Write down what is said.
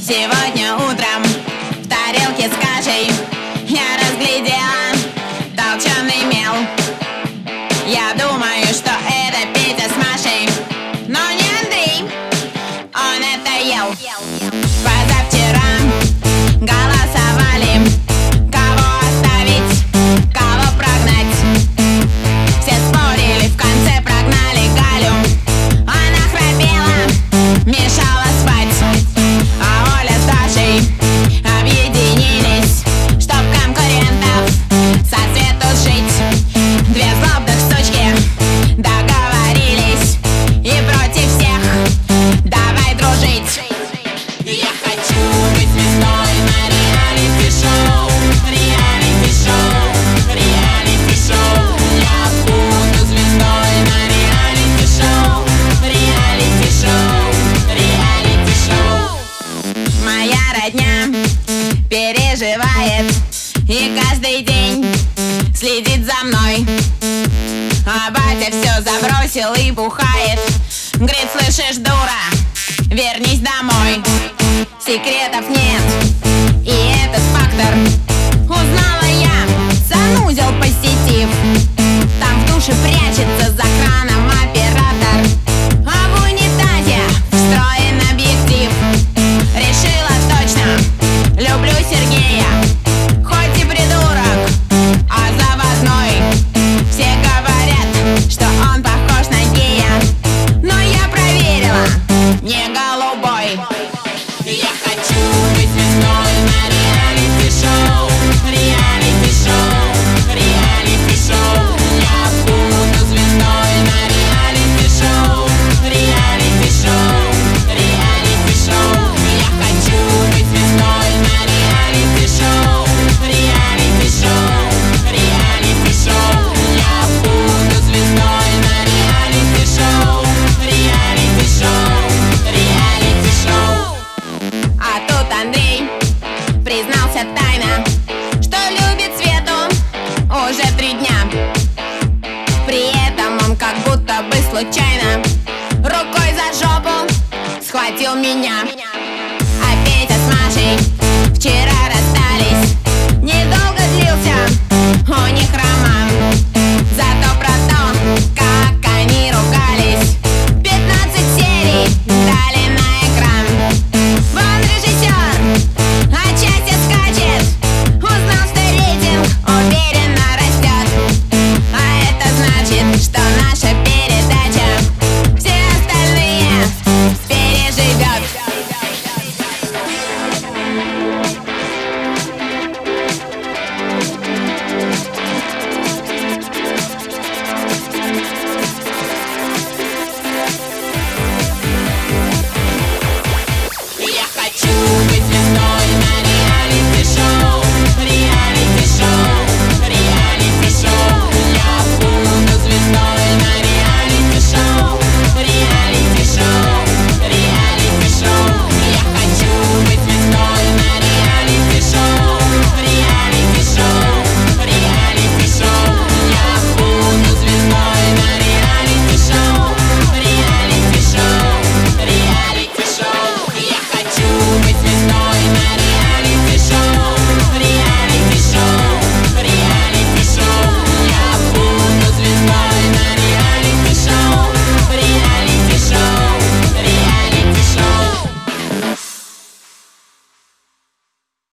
Сегодня утром в тарелке с кашей я разглядела толченый мел. Я думаю, что это Петя с Машей, но не Андрей, он это ел. Позавчера голосовали, кого оставить, кого прогнать. Все спорили, в конце прогнали Галю. Она храпела, мешала спать. А Оля с Дашей объединились, чтоб конкурентов со свету сжить. Две злобных сучки договорились, и против всех давай дружить. Я хочу быть звездой на реалити-шоу, реалити-шоу, реалити-шоу. Я буду звездой на реалити-шоу, реалити-шоу, реалити-шоу. Моя родня переживает и каждый день следит за мной. А батя все забросил и бухает. Говорит: слышишь, дура, вернись домой. Секретов нет, и этот фактор узнала я. Санузел посетив, там в душе прячется за краном оператор, а в унитазе встроен объектив. Решила точно, люблю Сергея, хоть и придурок, а заводной. Все говорят, что он похож на гея, но я проверила, не голубой. Я хочу быть звездой на реалити-шоу, реалити-шоу, реалити-шоу. Я буду звездой на реалити-шоу, реалити-шоу, реалити-шоу. Я хочу быть звездой на реалити-шоу, реалити-шоу, реалити-шоу. Я буду звездой на реалити-шоу, реалити-шоу, реалити-шоу. А тут Андрей признался тайно, что любит Свету уже 3 дня. При этом он как будто бы случайно рукой за жопу схватил меня.